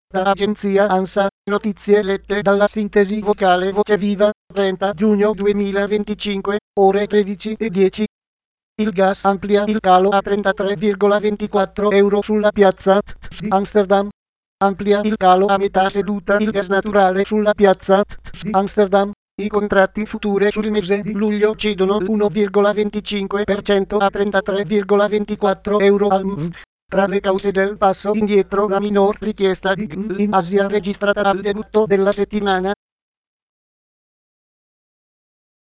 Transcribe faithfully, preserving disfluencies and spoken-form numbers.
Da agenzia ANSA, notizie lette dalla sintesi vocale Voce Viva, trenta giugno duemilaventicinque, ore tredici e dieci. Il gas amplia il calo a trentatré virgola ventiquattro euro sulla piazza di Amsterdam. Amplia il calo a metà seduta il gas naturale sulla piazza di Amsterdam. I contratti futuri sul mese di luglio cedono l'uno virgola venticinque per cento a trentatré virgola ventiquattro euro al M V. Tra le cause del passo indietro la minor richiesta di gas in Asia registrata al debutto della settimana,